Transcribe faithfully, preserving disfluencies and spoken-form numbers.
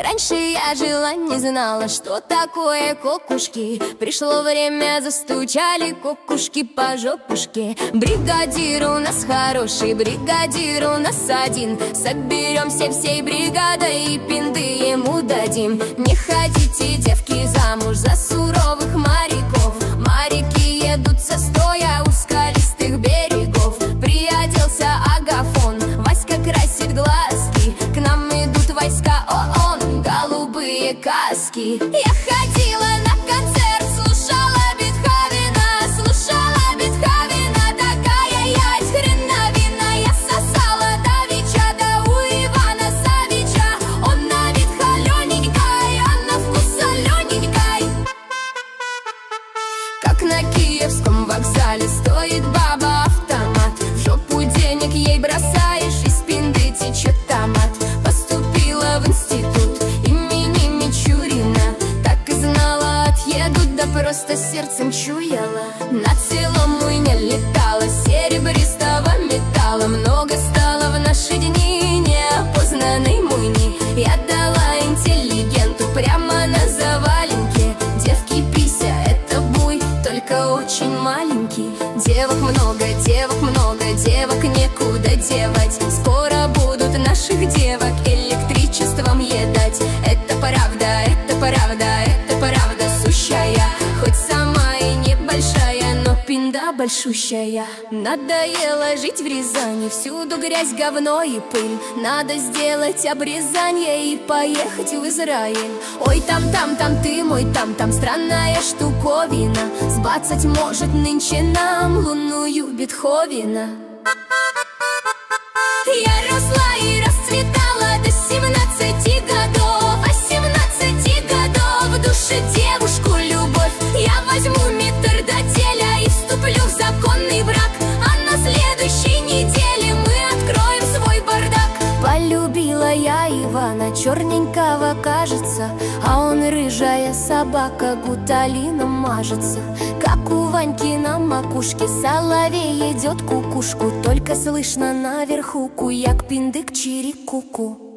Раньше я жила, не знала, что такое кукушки. Пришло время, застучали кукушки по жопушке. Бригадир у нас хороший, бригадир у нас один. Соберемся всей бригадой и пинды ему дадим. Не хотите, девки, замуж за суровых моряков? Моряки едут со стоя у скалистых берегов. Приоделся Агафон, Васька красит глазки. К нам идут войска ООН, голубые каски. Я ходила на концерт, слушала Бетховена, слушала Бетховена, такая я хреновина. Я сосала Давича, да у Ивана Савича. Он на вид холененькой, а на вкус солененькой. Как на Киевском вокзале стоит баба-автомат. В жопу денег ей бросаешь, из пинды течет томат. Поступила в институт имени Мичурина. Так и знала, отъедут, да просто сердцем чуяла. Над селом мы не летала, серебристого металла много стало в наши дни неопознанной муйни. Я дала интеллигенту прямо на заваленке. Девки, пися, это буй, только очень маленький. Девок много, девок много, девок некуда девать. Скоро будут наших девок электричеством едать. Это правда, это правда, это правда сущая. Хоть сама и небольшая, но пинда большущая. Надоело жить в Рязани, всюду грязь, говно и пыль. Надо сделать обрезание и поехать в Израиль. Ой, там-там, там ты мой, там-там странная штуковина. Сбацать может нынче нам лунную Бетховена. Я росла и расцветала до семнадцати годов, а семнадцати годов в душе девушку любовь. Я возьму метрдотеля и вступлю в законный брак, а на следующей неделе мы откроем свой бардак. Полюбила я Ивана, черненького кажется, а он рыжая собака, гуталином мажется. Как у Ваньки на макушке соловей идет кукушку, только слышно наверху куяк, пиндык, чирик, ку-ку.